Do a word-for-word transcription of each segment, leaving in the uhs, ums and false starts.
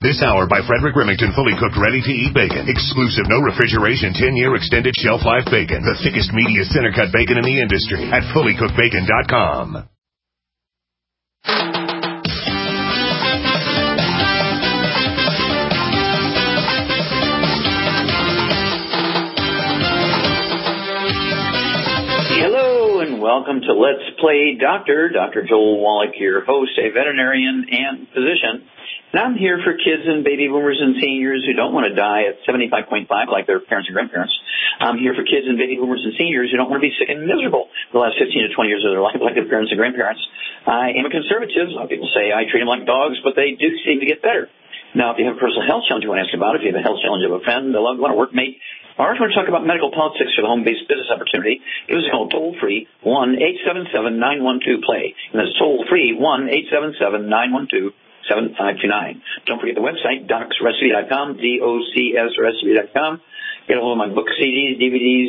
This hour by Frederick Remington, fully cooked, ready-to-eat bacon. Exclusive, no refrigeration, ten-year extended shelf life bacon. The thickest, meatiest, center-cut bacon in the industry at fully cooked bacon dot com. Hello and welcome to Let's Play Doctor. Doctor Joel Wallach, your host, a veterinarian and physician. And I'm here for kids and baby boomers and seniors who don't want to die at seventy-five point five like their parents and grandparents. I'm here for kids and baby boomers and seniors who don't want to be sick and miserable the last fifteen to twenty years of their life like their parents and grandparents. I am a conservative. A lot of people say I treat them like dogs, but they do seem to get better. Now, if you have a personal health challenge you want to ask about, if you have a health challenge of a friend, a loved one, a workmate, or if you want to talk about medical politics for the home-based business opportunity, give us a call toll-free, one eight seven seven nine one two play. And that's toll-free, one eight seven seven nine one two seven five two nine. Don't forget the website, docs recipe dot com, D O C S recipe dot com. Get a hold of my book, C Ds, D V Ds,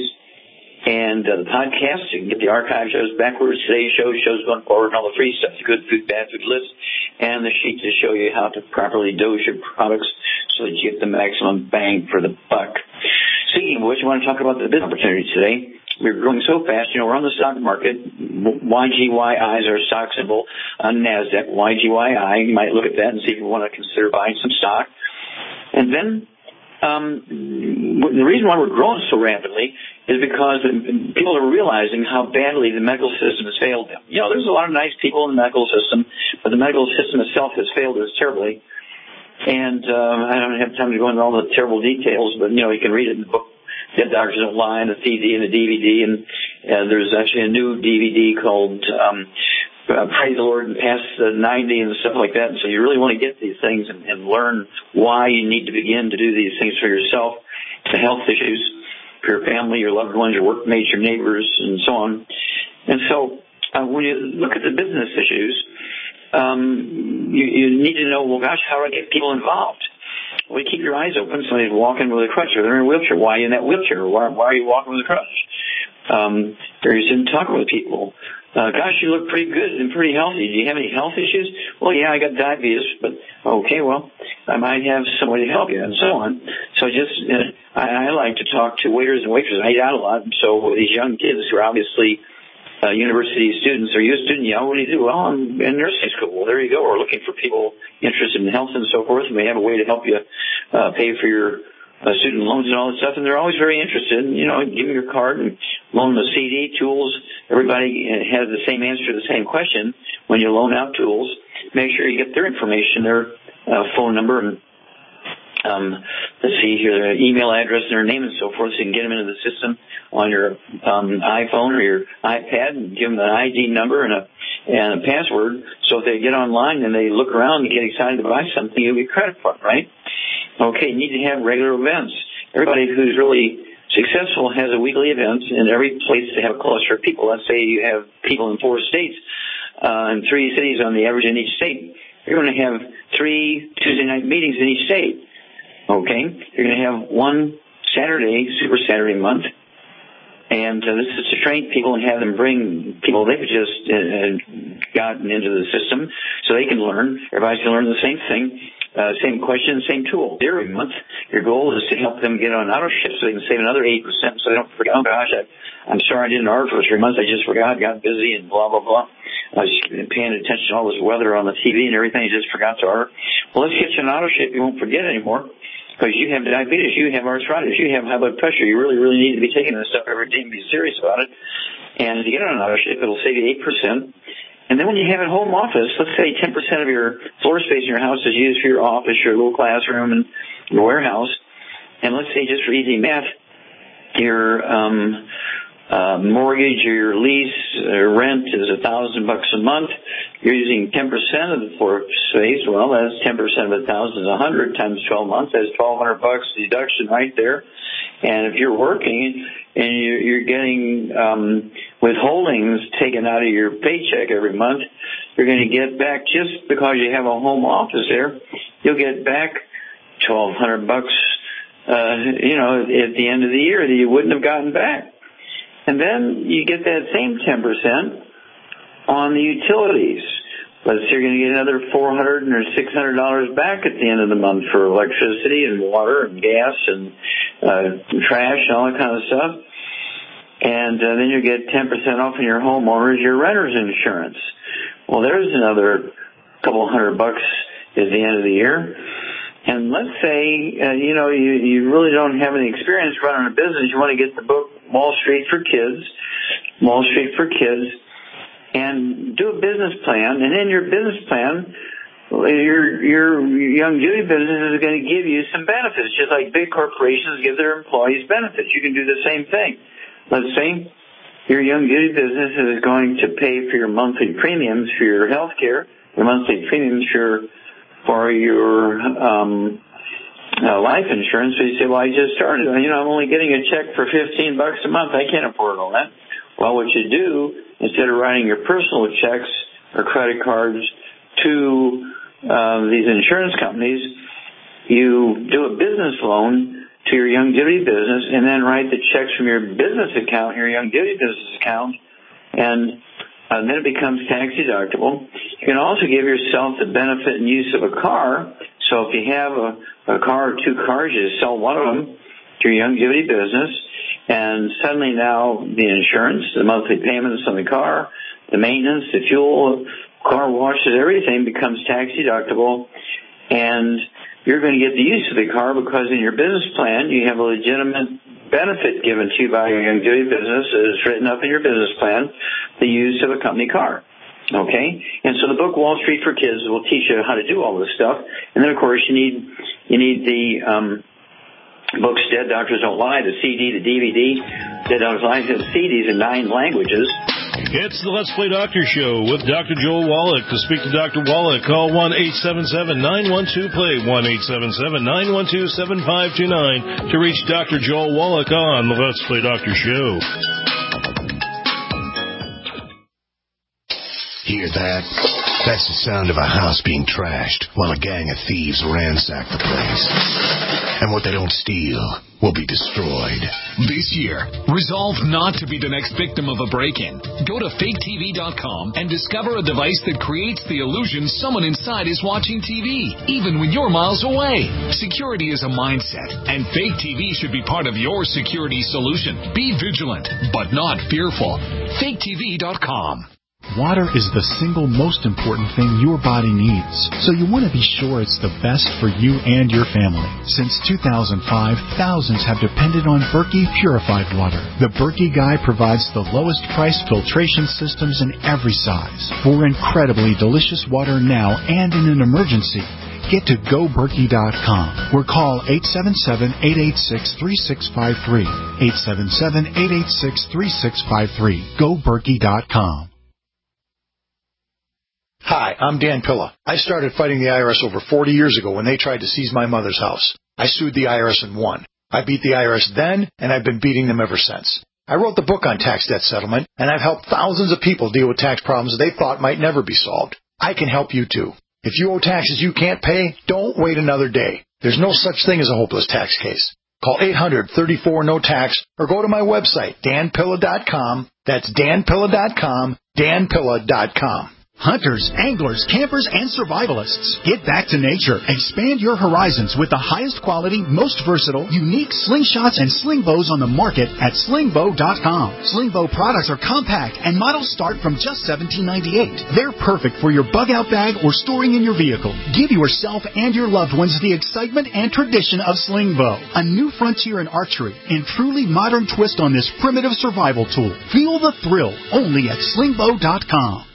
and uh, the podcast. You can get the archive shows backwards, today's shows, shows going forward, and all the free stuff, the good food, bad food list, and the sheet to show you how to properly dose your products so that you get the maximum bang for the buck. Speaking of which, I want to talk about the business opportunity today. We're growing so fast. You know, we're on the stock market. Y G Y I is our stock symbol on NASDAQ. Y G Y I. You might look at that and see if you want to consider buying some stock. And then um, the reason why we're growing so rapidly is because people are realizing how badly the medical system has failed them. You know, there's a lot of nice people in the medical system, but the medical system itself has failed us terribly. And um, I don't have time to go into all the terrible details, but, you know, you can read it in the book. Dead Doctors Don't Lie, and the C D and the D V D, and uh, there's actually a new D V D called um, uh, Praise the Lord and Past the ninety and stuff like that. And so you really want to get these things and, and learn why you need to begin to do these things for yourself, the health issues for your family, your loved ones, your workmates, your neighbors, and so on. And so uh, when you look at the business issues, um, you, you need to know, well, gosh, how do I get people involved? Well, you keep your eyes open. Somebody's walking with a crutch, or they're in a wheelchair. Why are you in that wheelchair? Why, why are you walking with a crutch? Um, or you're sitting talking with people. Uh, gosh, you look pretty good and pretty healthy. Do you have any health issues? Well, yeah, I got diabetes, but okay, well, I might have somebody to help you, and so on. So just, uh, I, I like to talk to waiters and waitresses. I eat out a lot, and so these young kids who are obviously Uh, university students, or you a student, yeah, what do you do? Well, I'm in nursing school. Well, there you go. We're looking for people interested in health and so forth, and we have a way to help you uh, pay for your uh, student loans and all that stuff, and they're always very interested. And, you know, give them your card and loan them a C D, tools. Everybody has the same answer to the same question when you loan out tools. Make sure you get their information, their uh, phone number, and Um, let's see here, their email address and their name and so forth, so you can get them into the system on your um, iPhone or your iPad and give them an I D number and a, and a password. So if they get online and they look around and get excited to buy something, you'll get credit for it, right? Okay, you need to have regular events. Everybody who's really successful has a weekly event, and every place they have a cluster of people. Let's say you have people in four states uh, and three cities on the average in each state. You're going to have three Tuesday night meetings in each state. Okay, you're going to have one Saturday, Super Saturday month, and uh, this is to train people and have them bring people they've just uh, gotten into the system so they can learn. Everybody's going to learn the same thing, uh, same question, same tool. Every month, your goal is to help them get on auto ship so they can save another eight percent so they don't forget, oh gosh, I, I'm sorry I didn't order for three months, I just forgot, got busy and blah, blah, blah. I was paying attention to all this weather on the T V and everything, I just forgot to order. Well, let's get you an auto ship, you won't forget anymore. Because you have diabetes, you have arthritis, you have high blood pressure. You really, really need to be taking this stuff every day and be serious about it. And if you get on an auto ship, it'll save you eight percent. And then when you have a home office, let's say ten percent of your floor space in your house is used for your office, your little classroom, and your warehouse. And let's say, just for easy math, your um, uh, mortgage or your lease or rent is a thousand bucks a month. You're using ten percent of the floor space. Well, that's ten percent of a thousand is a hundred times twelve months. That's twelve hundred bucks deduction right there. And if you're working and you're, you're getting um, withholdings taken out of your paycheck every month, you're going to get back, just because you have a home office there, you'll get back twelve hundred bucks. Uh, you know, at the end of the year that you wouldn't have gotten back. And then you get that same ten percent on the utilities. let's say you're going to get another four hundred dollars or six hundred dollars back at the end of the month for electricity and water and gas and uh, trash and all that kind of stuff. And uh, then you get ten percent off in your homeowners, your renter's insurance. Well, there's another couple hundred bucks at the end of the year. And let's say, uh, you know, you, you really don't have any experience running a business. You want to get the book Wall Street for Kids, Wall Street for Kids, and do a business plan. And in your business plan, your your young Judy business is going to give you some benefits, just like big corporations give their employees benefits. You can do the same thing. Let's say your young Judy business is going to pay for your monthly premiums for your health care, your monthly premiums for for your um, uh, life insurance. So you say, well, I just started. You know, I'm only getting a check for fifteen bucks a month. I can't afford all that. Well, what you do, instead of writing your personal checks or credit cards to uh, these insurance companies, you do a business loan to your Young Judy business and then write the checks from your business account, your Young Judy business account, and Uh, then it becomes tax deductible. You can also give yourself the benefit and use of a car. So if you have a, a car or two cars, you just sell one of them to your Young Judy business, and suddenly now the insurance, the monthly payments on the car, the maintenance, the fuel, car washes, everything becomes tax deductible, and you're going to get the use of the car because in your business plan you have a legitimate benefit given to you by your Young Judy business. It's written up in your business plan, the use of a company car. Okay? And so the book Wall Street for Kids will teach you how to do all this stuff. And then, of course, you need you need the um, books Dead Doctors Don't Lie, the C D, the D V D. Dead Doctors Don't Lie, the C Ds in nine languages. It's the Let's Play Doctor Show with Doctor Joel Wallach. To speak to Doctor Wallach, call one eight seven seven, nine one two, play, one eight seven seven, nine one two, seven five two nine to reach Doctor Joel Wallach on the Let's Play Doctor Show. Hear that? That's the sound of a house being trashed while a gang of thieves ransack the place. And what they don't steal will be destroyed. This year, resolve not to be the next victim of a break-in. Go to fake T V dot com and discover a device that creates the illusion someone inside is watching T V, even when you're miles away. Security is a mindset, and Fake T V should be part of your security solution. Be vigilant, but not fearful. fake T V dot com. Water is the single most important thing your body needs, so you want to be sure it's the best for you and your family. Since two thousand five, thousands have depended on Berkey purified water. The Berkey Guy provides the lowest price filtration systems in every size for incredibly delicious water now and in an emergency. Get to go berkey dot com or call eight seven seven, eight eight six, three six five three. eight seven seven, eight eight six, three six five three. go berkey dot com. Hi, I'm Dan Pilla. I started fighting the I R S over forty years ago when they tried to seize my mother's house. I sued the I R S and won. I beat the I R S then, and I've been beating them ever since. I wrote the book on tax debt settlement, and I've helped thousands of people deal with tax problems they thought might never be solved. I can help you too. If you owe taxes you can't pay, don't wait another day. There's no such thing as a hopeless tax case. Call eight hundred, thirty-four, no tax or go to my website, dan pilla dot com. That's dan pilla dot com, dan pilla dot com. Hunters, anglers, campers, and survivalists. Get back to nature. Expand your horizons with the highest quality, most versatile, unique slingshots and sling bows on the market at sling bow dot com. Sling bow products are compact and models start from just seventeen ninety-eight. They're perfect for your bug out bag or storing in your vehicle. Give yourself and your loved ones the excitement and tradition of sling bow. A new frontier in archery and truly modern twist on this primitive survival tool. Feel the thrill only at sling bow dot com.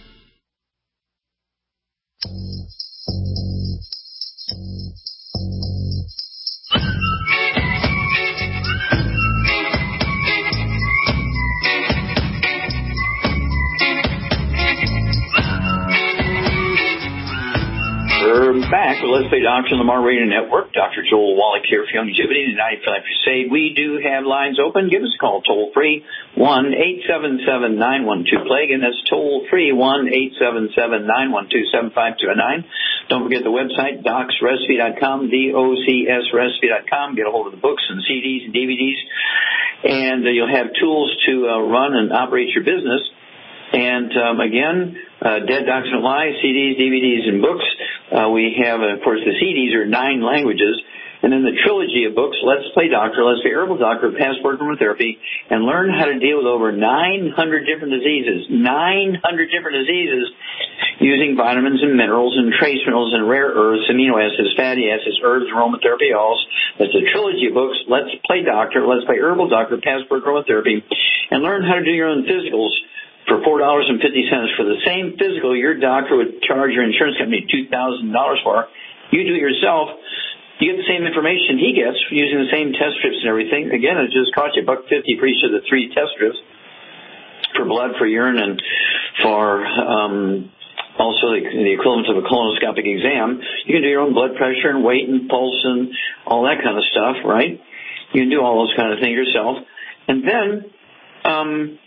We're back with Let's Play Doctor on the Mar Radio Network. Doctor Joel Wallach here for Longevity and ninety-five Crusade. We do have lines open. Give us a call toll free, one eight seven seven, nine one two, plague, and that's toll free, one eight seven seven, nine one two, seven five two nine. Don't forget the website, docs recipe dot com, D O C S recipe dot com. Get a hold of the books and C Ds and D V Ds, and uh, you'll have tools to uh, run and operate your business. And um, again, uh, Dead Docs Don't Lie, C Ds, D V Ds, and books. Uh, we have, of course, the C Ds are nine languages. And then the trilogy of books, Let's Play Doctor, Let's Play Herbal Doctor, Passport Aromatherapy, and learn how to deal with over nine hundred different diseases, nine hundred different diseases using vitamins and minerals and trace minerals and rare earths, amino acids, fatty acids, herbs, aromatherapy oils. That's the trilogy of books, Let's Play Doctor, Let's Play Herbal Doctor, Passport Aromatherapy, and learn how to do your own physicals for four dollars and fifty cents. For the same physical your doctor would charge your insurance company two thousand dollars for, you do it yourself. You get the same information he gets using the same test strips and everything. Again, it just costs you a buck fifty for each of the three test strips for blood, for urine, and for um, also the, the equivalent of a colonoscopic exam. You can do your own blood pressure and weight and pulse and all that kind of stuff, right? You can do all those kind of things yourself. And then um,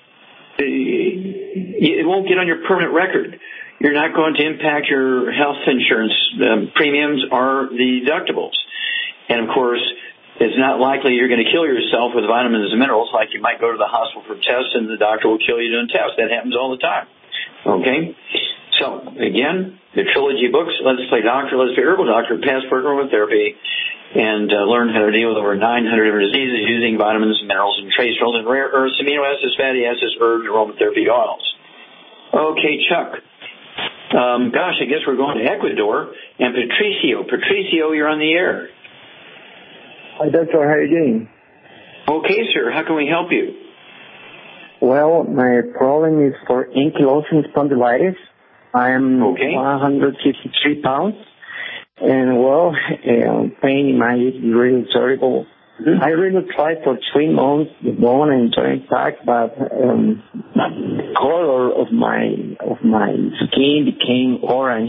it won't get on your permanent record. You're not going to impact your health insurance um, premiums or the deductibles. And, of course, it's not likely you're going to kill yourself with vitamins and minerals like you might go to the hospital for tests and the doctor will kill you doing tests. That happens all the time. Okay? So, again, the trilogy books, Let's Play Doctor, Let's Play Herbal Doctor, Passport Aromatherapy, and uh, learn how to deal with over nine hundred different diseases using vitamins, minerals, and trace minerals and rare earths, amino acids, fatty acids, herbs, aromatherapy oils. Okay, Chuck. Um, gosh, I guess we're going to Ecuador. And Patricio. Patricio, you're on the air. Hi, Doctor. How are you doing? Okay, sir. How can we help you? Well, my problem is for ankylosing spondylitis. I am okay. one hundred fifty-three pounds. And, well, uh, pain in my hip is really terrible. Mm-hmm. I really tried for three months the bone and joint pack, but um, the color of my of my skin became orange,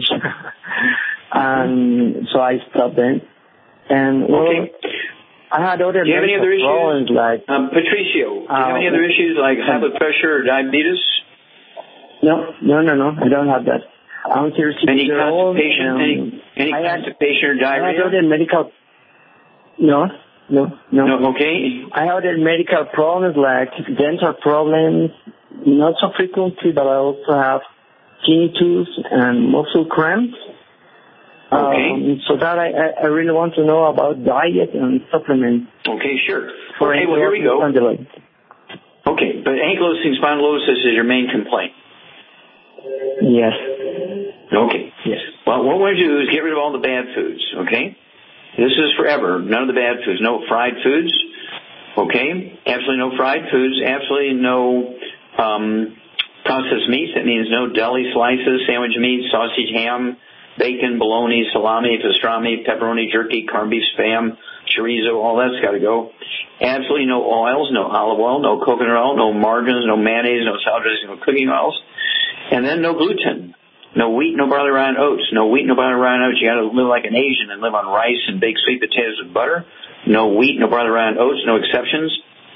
and so I stopped it. And well, okay. I had other do you have any other problems issues? like um, Patricio. Do you uh, have any other issues like high blood pressure or diabetes? No, no, no, no. I don't have that. I'm thirty-six any years old. Constipation? Um, any any I constipation had, or diarrhea? I had other medical. No. No, no. No, okay. I have other medical problems like dental problems, not so frequently, but I also have tinnitus and muscle cramps. Okay. Um, so that I, I really want to know about diet and supplements. Okay, sure. For okay, well, here we go. Spondylitis. Okay, but ankylosing spondylosis is your main complaint? Yes. Okay. Yes. Well, what we want to do is get rid of all the bad foods, okay? This is forever. None of the bad foods. No fried foods. Okay? Absolutely no fried foods. Absolutely no um, processed meats. That means no deli slices, sandwich meat, sausage, ham, bacon, bologna, salami, pastrami, pepperoni, jerky, corned beef, spam, chorizo. All that's got to go. Absolutely no oils, no olive oil, no coconut oil, no margarines, no mayonnaise, no salad dressing, no cooking oils. And then no gluten. No wheat, no barley, rye, and oats. No wheat, no barley, rye, and oats. You got to live like an Asian and live on rice and baked sweet potatoes with butter. No wheat, no barley, rye, and oats. No exceptions.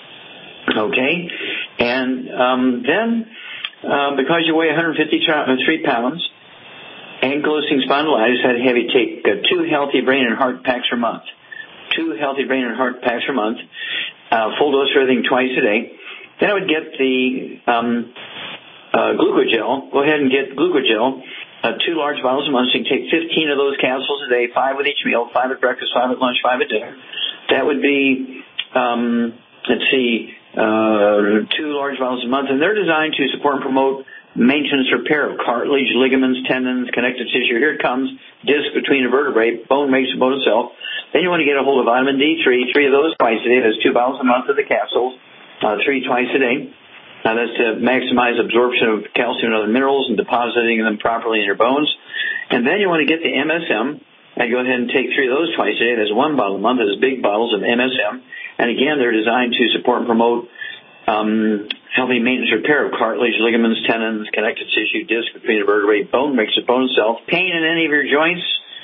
Okay? And um, then, um, because you weigh one hundred fifty-three pounds, ankylosing spondylitis, I'd have you take uh, two healthy brain and heart packs per month. Two healthy brain and heart packs per month. Uh, full dose for everything twice a day. Then I would get the... Um, Uh, glucogel, go ahead and get glucogel, uh, two large bottles a month. So you can take fifteen of those capsules a day, five with each meal, five at breakfast, five at lunch, five at dinner. That would be, um, let's see, uh, two large bottles a month. And they're designed to support and promote maintenance repair of cartilage, ligaments, tendons, connective tissue. Here it comes, disc between the vertebrae, bone makes the bone itself. Then you want to get a hold of vitamin D three, three of those twice a day. That's two bottles a month of the capsules, uh, three twice a day. Now, that's to maximize absorption of calcium and other minerals and depositing them properly in your bones. And then you want to get the M S M and go ahead and take three of those twice a day. There's one bottle a month. There's big bottles of M S M. And again, they're designed to support and promote um, healthy maintenance repair of cartilage, ligaments, tendons, connective tissue, disc between the vertebrae, bone makes the bone itself. Pain in any of your joints?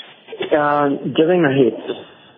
Uh, during the hips.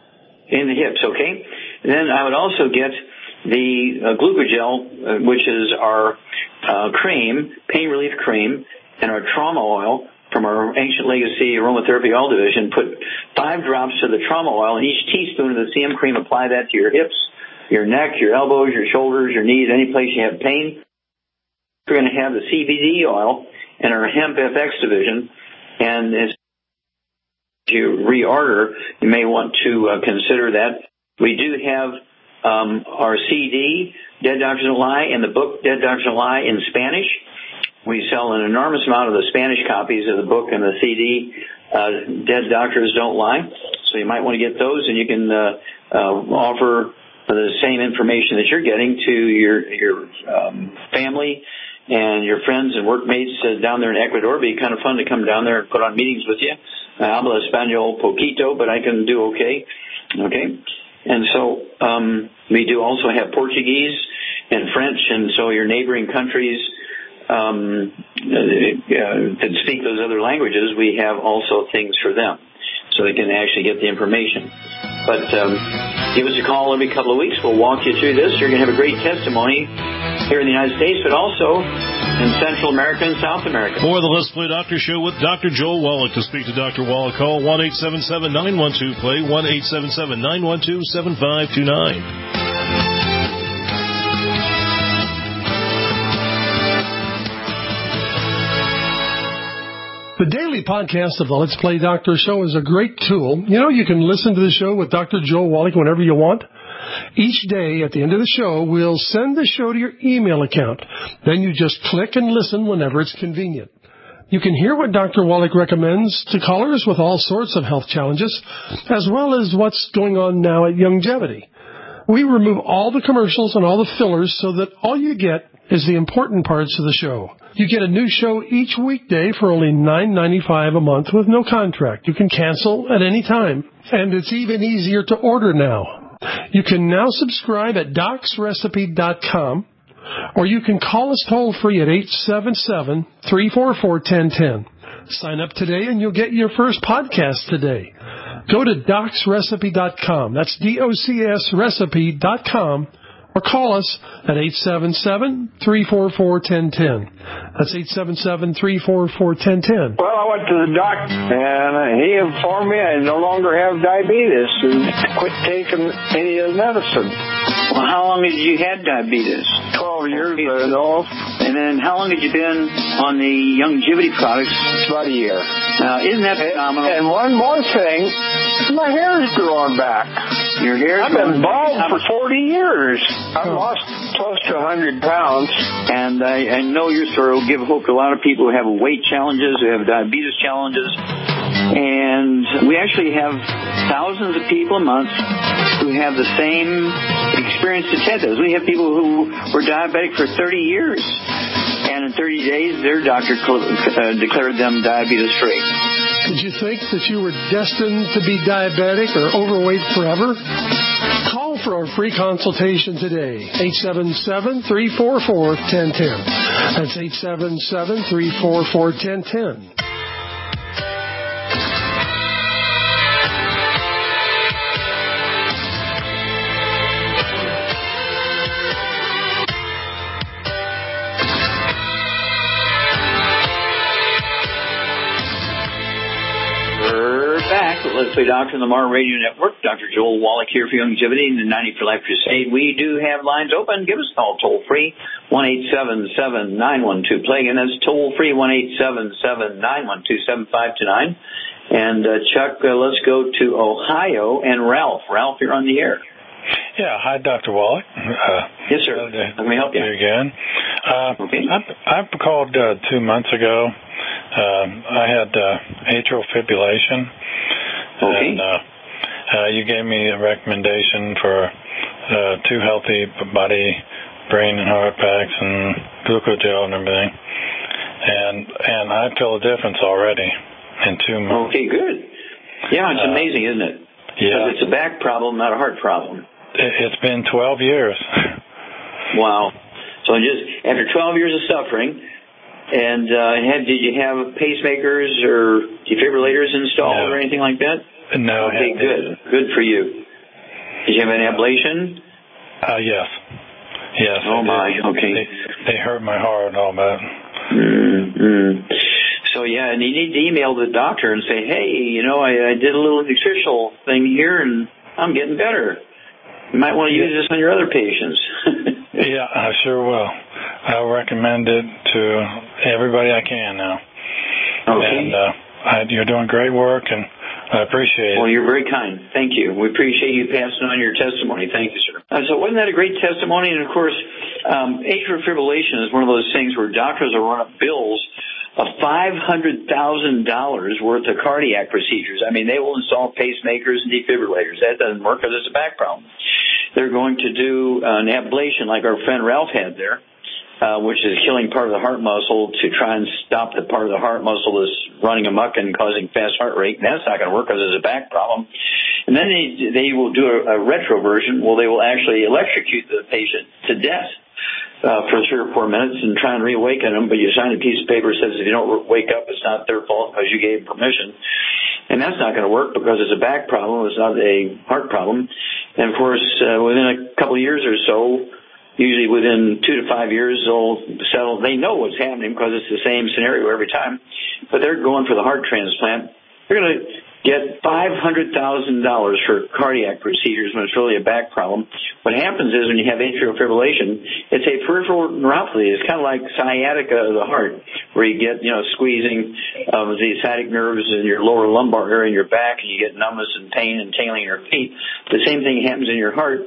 In the hips, okay. And then I would also get the uh, glucogel, uh, which is our uh, cream, pain relief cream, and our trauma oil from our Ancient Legacy Aromatherapy Oil Division. Put five drops of the trauma oil in each teaspoon of the C M cream. Apply that to your hips, your neck, your elbows, your shoulders, your knees, any place you have pain. we're going to have the C B D oil in our Hemp F X division, and as you reorder, you may want to uh, consider that. We do have um, our C D, Dead Doctors Don't Lie, and the book Dead Doctors Don't Lie in Spanish. We sell an enormous amount of the Spanish copies of the book and the C D, uh, Dead Doctors Don't Lie. So you might want to get those, and you can uh, uh, offer the same information that you're getting to your your um, family and your friends and workmates uh, down there in Ecuador. It'd be kind of fun to come down there and put on meetings with you. Uh, hablo español poquito, but I can do okay. Okay. And so um, we do also have Portuguese and French, and so your neighboring countries um, uh, that speak those other languages, we have also things for them, so they can actually get the information. But um, give us a call every couple of weeks. We'll walk you through this. You're going to have a great testimony here in the United States, but also in Central America and South America. More of the Let's Play Doctor Show with Doctor Joel Wallach. To speak to Doctor Wallach, call one eight seven seven, nine one two, play, one eight seven seven, nine one two, seven five two nine. The daily podcast of the Let's Play Doctor Show is a great tool. You know, you can listen to the show with Doctor Joel Wallach whenever you want. Each day, at the end of the show, we'll send the show to your email account. Then you just click and listen whenever it's convenient. You can hear what Doctor Wallach recommends to callers with all sorts of health challenges, as well as what's going on now at Youngevity. We remove all the commercials and all the fillers so that all you get is the important parts of the show. You get a new show each weekday for only nine ninety-five a month with no contract. You can cancel at any time, and it's even easier to order now. You can now subscribe at docs recipe dot com, or you can call us toll-free at eight seven seven, three four four, one zero one zero. Sign up today and you'll get your first podcast today. Go to docs recipe dot com. That's D O C S recipe dot com. Or call us at eight seven seven, three four four, one zero one zero. That's eight seven seven, three four four, one zero one zero. Well, I went to the doctor, and he informed me I no longer have diabetes and quit taking any of the medicine. Well, how long had you had diabetes? Twelve years, I know. And then how long had you been on the Youngevity products? About a year. Now, isn't that phenomenal? And one more thing, my hair is growing back. Your hair? I've been bald for forty years. I've lost close to one hundred pounds. And I, I know your story will give hope to a lot of people who have weight challenges, who have diabetes challenges. And we actually have thousands of people a month who have the same experience that Ted does. We have people who were diabetic for thirty years. And in thirty days, their doctor uh, declared them diabetes-free. Did you think that you were destined to be diabetic or overweight forever? Call for our free consultation today. eight seven seven, three four four, one zero one zero. That's eight seven seven, three four four, one zero one zero. Let's Play Doctor on the Mar Radio Network. Doctor Joel Wallach here for Youngevity and the ninety for Life Crusade. We do have lines open. Give us a call toll free, one eight seven seven, nine one two, play. And that's toll free, one eight seven seven, nine one two, seven five two nine. And uh, Chuck, uh, let's go to Ohio and Ralph. Ralph, you're on the air. Yeah, hi, Doctor Wallach. Uh, yes, sir. Uh, How can we help you? Again. Uh, okay. I, I called uh, two months ago. Uh, I had uh, atrial fibrillation. Okay. And uh, uh, you gave me a recommendation for uh, two healthy body, brain, and heart packs and glucogel and everything. And and I feel a difference already in two months. Okay, good. Yeah, it's uh, amazing, isn't it? Yeah. Because it's a back problem, not a heart problem. It, it's been twelve years. Wow. So just after twelve years of suffering, and uh, had, did you have pacemakers or defibrillators installed no. or anything like that? No. Okay, good. Good for you. Did you have an ablation? Uh, yes. Yes. Oh, my. Did. Okay. They, they hurt my heart all that. Mm-hmm. So, yeah, and you need to email the doctor and say, hey, you know, I, I did a little nutritional thing here, and I'm getting better. You might want to use this on your other patients. Yeah, I sure will. I'll recommend it to everybody I can now. Okay. And uh, I, you're doing great work, and I appreciate it. Well, you're very kind. Thank you. We appreciate you passing on your testimony. Thank you, sir. Uh, so wasn't that a great testimony? And, of course, um, atrial fibrillation is one of those things where doctors will run up bills of five hundred thousand dollars worth of cardiac procedures. I mean, they will install pacemakers and defibrillators. That doesn't work because it's a back problem. They're going to do an ablation like our friend Ralph had there, uh, which is killing part of the heart muscle to try and stop the part of the heart muscle that's running amok and causing fast heart rate. And that's not going to work because it's a back problem. And then they, they will do a, a retro version. Well, they will actually electrocute the patient to death uh, for three or four minutes and try and reawaken them. But you sign a piece of paper that says if you don't wake up, it's not their fault because you gave permission. And that's not going to work because it's a back problem. It's not a heart problem. And, of course, uh, within a couple of years or so, usually within two to five years, they'll settle. They know what's happening because it's the same scenario every time. But they're going for the heart transplant. They're going to get five hundred thousand dollars for cardiac procedures when it's really a back problem. What happens is when you have atrial fibrillation, it's a peripheral neuropathy. It's kind of like sciatica of the heart, where you get, you know, squeezing of the sciatic nerves in your lower lumbar area in your back, and you get numbness and pain and tingling in your feet. The same thing happens in your heart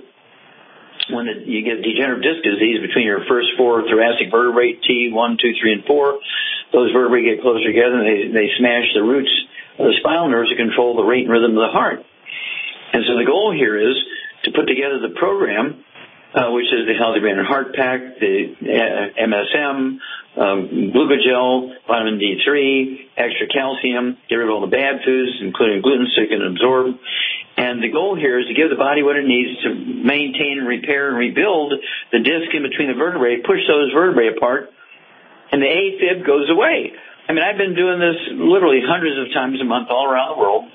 when it, you get degenerative disc disease between your first four thoracic vertebrae, T one, two, three, and four. Those vertebrae get closer together, and they, they smash the roots of the spinal nerves to control the rate and rhythm of the heart. And so the goal here is to put together the program, uh, which is the Healthy Brain and Heart Pack, the uh, M S M, um, glucogel, vitamin D three, extra calcium, get rid of all the bad foods, including gluten, so you can absorb. And the goal here is to give the body what it needs to maintain and repair and rebuild the disc in between the vertebrae, push those vertebrae apart, and the AFib goes away. I mean, I've been doing this literally hundreds of times a month all around the world,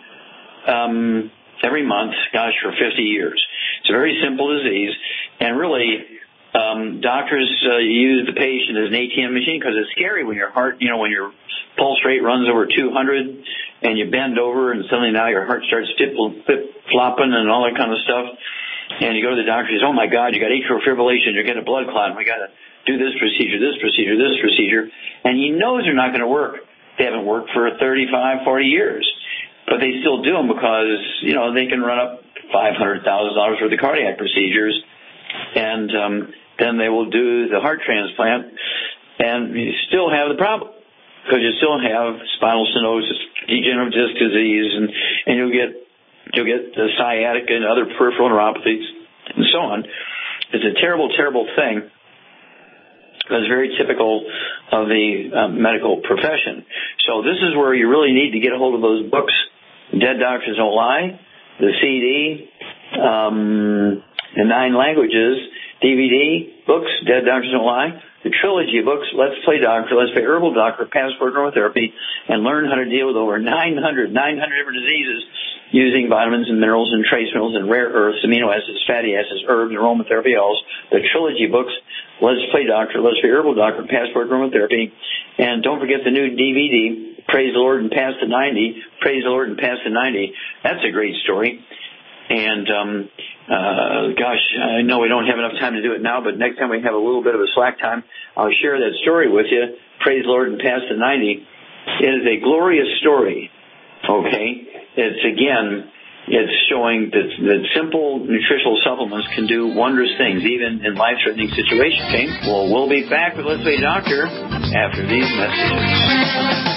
um, every month, gosh, for fifty years. It's a very simple disease, and really um, doctors uh, use the patient as an A T M machine because it's scary when your heart, you know, when your pulse rate runs over two hundred and you bend over and suddenly now your heart starts flip-flopping and all that kind of stuff. And you go to the doctor and says, oh, my God, you got atrial fibrillation, you're getting a blood clot, and we got to do this procedure, this procedure, this procedure. And he knows they're not going to work. They haven't worked for thirty-five, forty years. But they still do them because, you know, they can run up five hundred thousand dollars worth of cardiac procedures. And um, then they will do the heart transplant, and you still have the problem because you still have spinal stenosis, degenerative disc disease, and, and you'll get you'll get the sciatica and other peripheral neuropathies and so on. It's a terrible, terrible thing. It's very typical of the um, medical profession. So this is where you really need to get a hold of those books, Dead Doctors Don't Lie, the C D, um, the nine languages, D V D books, Dead Doctors Don't Lie, the trilogy of books, Let's Play Doctor, Let's Play Herbal Doctor, Passport Aromatherapy, and learn how to deal with over nine hundred, nine hundred different diseases using vitamins and minerals and trace minerals and rare earths, amino acids, fatty acids, herbs, aromatherapy oils, the trilogy books, Let's Play Doctor, Let's Play Herbal Doctor, Passport Aromatherapy, and don't forget the new D V D, Praise the Lord and Pass the ninety, Praise the Lord and Pass the ninety. That's a great story. And, um, uh, gosh, I know we don't have enough time to do it now, but next time we have a little bit of a slack time, I'll share that story with you, Praise the Lord and Pass the ninety. It is a glorious story, okay? It's, again, it's showing that, that simple nutritional supplements can do wondrous things, even in life-threatening situations, okay? Well, we'll be back with Let's Play Doctor after these messages.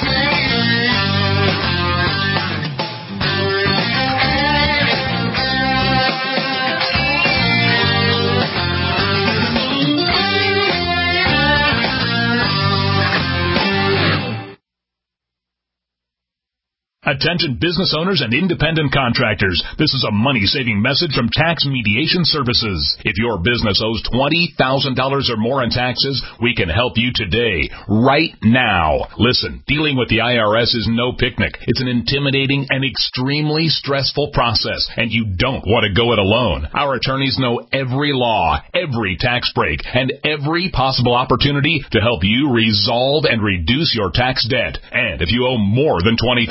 Attention business owners and independent contractors. This is a money-saving message from Tax Mediation Services. If your business owes twenty thousand dollars or more in taxes, we can help you today, right now. Listen, dealing with the I R S is no picnic. It's an intimidating and extremely stressful process, and you don't want to go it alone. Our attorneys know every law, every tax break, and every possible opportunity to help you resolve and reduce your tax debt. And if you owe more than twenty thousand dollars,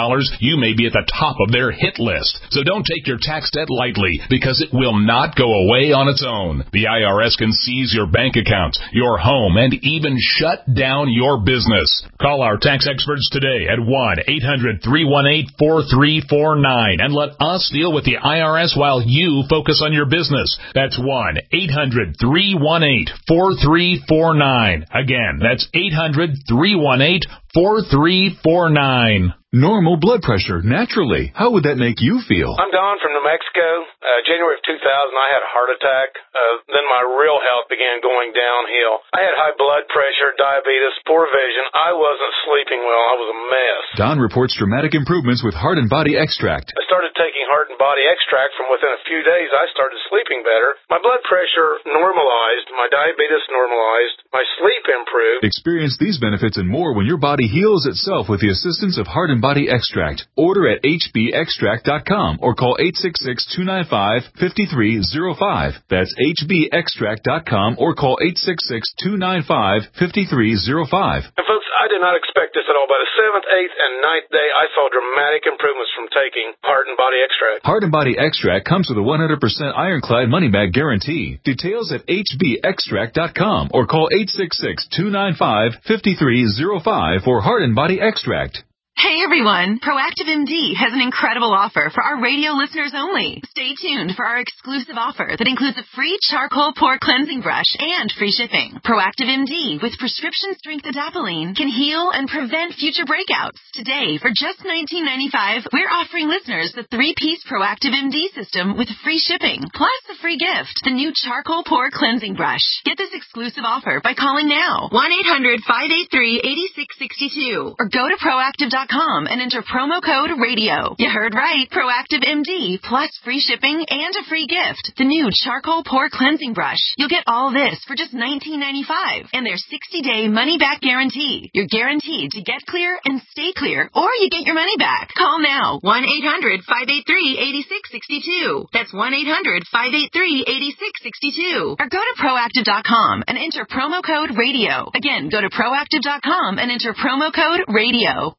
dollars, you may be at the top of their hit list. So don't take your tax debt lightly, because it will not go away on its own. The I R S can seize your bank account, your home, and even shut down your business. Call our tax experts today at one eight hundred three one eight four three four nine and let us deal with the I R S while you focus on your business. That's one eight hundred three one eight four three four nine. Again, that's eight hundred three one eight four three four nine. Normal blood pressure, naturally. How would that make you feel? I'm Don from New Mexico. Uh, January of two thousand, I had a heart attack. Uh, then my real health began going downhill. I had high blood pressure, diabetes, poor vision. I wasn't sleeping well. I was a mess. Don reports dramatic improvements with Heart and Body Extract. I started taking Heart and Body Extract. From within a few days, I started sleeping better. My blood pressure normalized. My diabetes normalized. My sleep improved. Experience these benefits and more when your body heals itself with the assistance of Heart and Body Extract. Order at h b extract dot com or call eight six six, two nine five, five three zero five. That's h b extract dot com or call eight six six, two nine five, five three zero five. And folks, I did not expect this at all. By the seventh, eighth, and ninth day, I saw dramatic improvements from taking Heart and Body Extract. Heart and Body Extract comes with a one hundred percent ironclad money-back guarantee. Details at h b extract dot com or call eight six six, two nine five, five three zero five for Heart and Body Extract. Hey everyone, Proactive M D has an incredible offer for our radio listeners only. Stay tuned for our exclusive offer that includes a free charcoal pore cleansing brush and free shipping. Proactive M D with prescription strength adapalene can heal and prevent future breakouts. Today, for just nineteen ninety-five dollars, we're offering listeners the three-piece Proactive M D system with free shipping, plus a free gift, the new charcoal pore cleansing brush. Get this exclusive offer by calling now, one eight hundred, five eight three, eight six six two, or go to proactive dot com and enter promo code radio. You heard right. Proactive M D plus free shipping and a free gift. The new charcoal pore cleansing brush. You'll get all this for just nineteen ninety-five dollars and their sixty day money back guarantee. You're guaranteed to get clear and stay clear, or you get your money back. Call now. one eight hundred, five eight three, eight six six two. That's one eight hundred, five eight three, eight six six two. Or go to proactive dot com and enter promo code radio. Again, go to proactive dot com and enter promo code radio.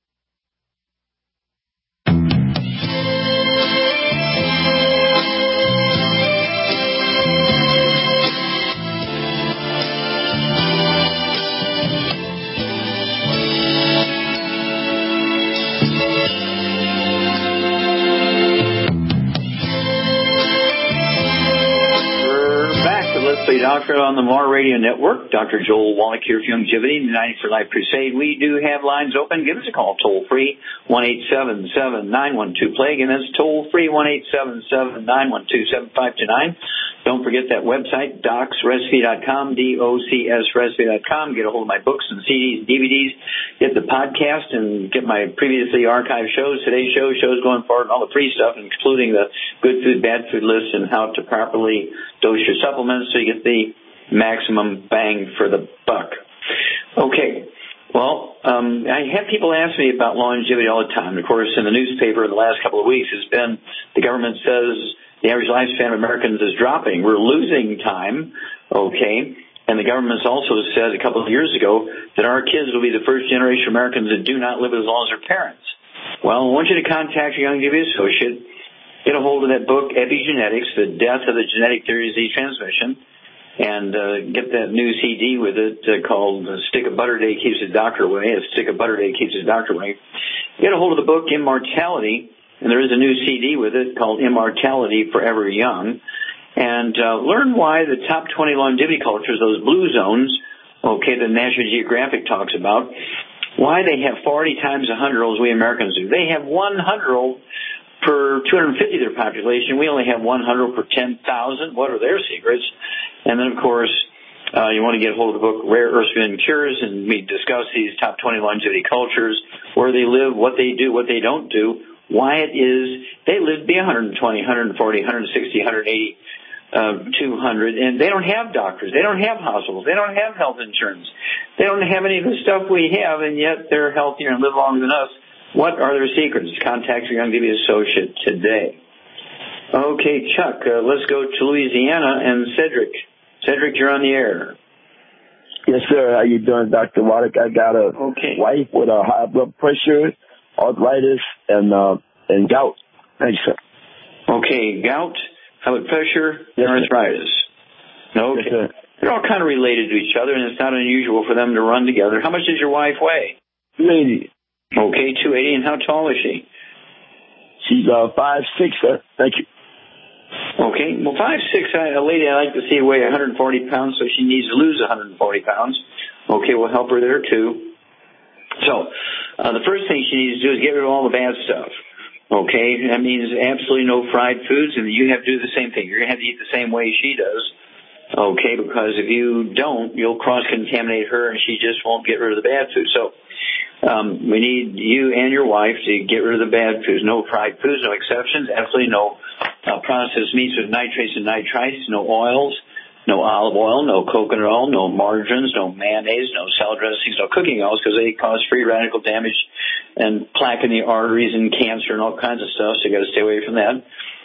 Let's Play Doctor on the More Radio Network. Doctor Joel Wallach here for Longevity, the ninety for Life Crusade. We do have lines open. Give us a call toll free, one eight seven seven, nine one two, play. Again, that's toll free, one eight seven seven, nine one two, seven five two nine. Don't forget that website, docs recipe dot com, D O C S recipe dot com. Get a hold of my books and C Ds and D V Ds. Get the podcast and get my previously archived shows, today's show, shows going forward, and all the free stuff, including the good food, bad food list and how to properly dose your supplements so you get the maximum bang for the buck. Okay. Well, um, I have people ask me about longevity all the time. Of course, in the newspaper in the last couple of weeks has been the government says the average lifespan of Americans is dropping. We're losing time, okay? And the government's also said a couple of years ago that our kids will be the first generation of Americans that do not live as long as their parents. Well, I want you to contact your Longevity associate, get a hold of that book, Epigenetics, The Death of the Genetic Theory of Disease Transmission, and uh, get that new C D with it uh, called A Stick of Butter Day Keeps His Doctor Away, A Stick of Butter Day Keeps His Doctor Away. Get a hold of the book, Immortality, and there is a new C D with it called Immortality Forever Young. And uh, learn why the top twenty longevity cultures, those blue zones, okay, that National Geographic talks about, why they have forty times one hundred olds we Americans do. They have one hundred old per two hundred fifty of their population. We only have one hundred per ten thousand. What are their secrets? And then, of course, uh, you want to get a hold of the book, Rare Earths Forbidden Cures, and we discuss these top twenty longevity cultures, where they live, what they do, what they don't do, why it is they live to be one hundred twenty, one hundred forty, one hundred sixty, one hundred eighty, uh, two hundred, and they don't have doctors. They don't have hospitals. They don't have health insurance. They don't have any of the stuff we have, and yet they're healthier and live longer than us. What are their secrets? Contact your Longevity associate today. Okay, Chuck, uh, let's go to Louisiana and Cedric. Cedric, you're on the air. Yes, sir. How you doing, Doctor Wallach? I got a okay. wife with a high blood pressure, arthritis, and uh, and gout. Thanks, sir. Okay, gout, high blood pressure, yes, and arthritis. Okay. Yes, sir. They're all kind of related to each other, and it's not unusual for them to run together. How much does your wife weigh? two eighty. Okay, two eighty, and how tall is she? She's uh, five six, sir. Thank you. Okay, well, five six, a lady I like to see weigh one hundred forty pounds, so she needs to lose one hundred forty pounds. Okay, we'll help her there, too. So, uh, the first thing she needs to do is get rid of all the bad stuff. Okay, that means absolutely no fried foods, and you have to do the same thing. You're going to have to eat the same way she does. Okay, because if you don't, you'll cross-contaminate her, and she just won't get rid of the bad food. So, um, we need you and your wife to get rid of the bad foods. No fried foods, no exceptions, absolutely no uh, processed meats with nitrates and nitrites, no oils, no olive oil, no coconut oil, no margarines, no mayonnaise, no salad dressings, no cooking oils, because they cause free radical damage and plaque in the arteries and cancer and all kinds of stuff, so you got to stay away from that.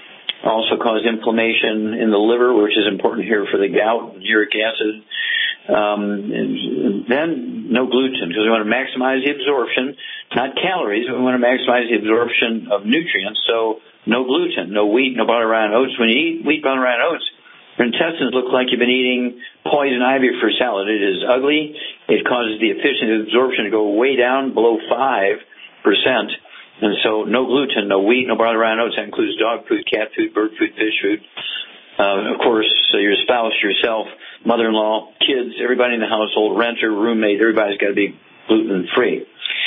Also cause inflammation in the liver, which is important here for the gout, uric acid. Um, and then no gluten, because we want to maximize the absorption, not calories, but we want to maximize the absorption of nutrients. So no gluten, no wheat, no butter, rye, and oats. When you eat wheat, butter, rye, and oats, your intestines look like you've been eating poison ivy for salad. It is ugly. It causes the efficient absorption to go way down below five percent. And so no gluten, no wheat, no butter, rye, and oats. That includes dog food, cat food, bird food, fish food. Uh, of course, uh, your spouse, yourself, mother-in-law, kids, everybody in the household, renter, roommate, everybody's got to be gluten-free.